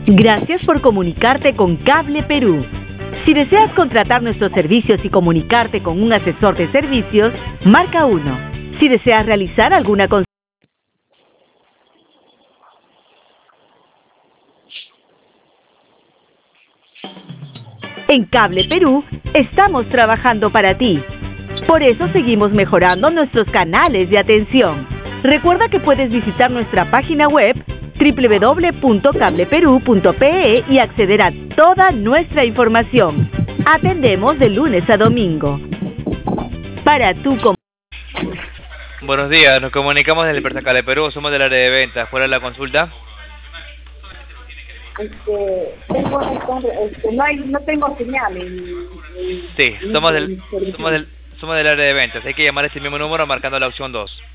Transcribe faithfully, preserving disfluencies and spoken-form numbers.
Gracias por comunicarte con Cable Perú. Si deseas contratar nuestros servicios y comunicarte con un asesor de servicios, marca uno. Si deseas realizar alguna consulta, en Cable Perú estamos trabajando para ti. Por eso seguimos mejorando nuestros canales de atención. Recuerda que puedes visitar nuestra página web doble u doble u doble u punto cable perú punto pe e y acceder a toda nuestra información. Atendemos de lunes a domingo. Para tu com Buenos días, nos comunicamos desde el Empresa Cable Perú, somos del área de ventas. ¿Cuál es la consulta? Este, tengo, este, no, hay, no tengo señal en, en, Sí, somos del, en somos, del, somos del área de ventas. Hay que llamar a este mismo número marcando la opción dos.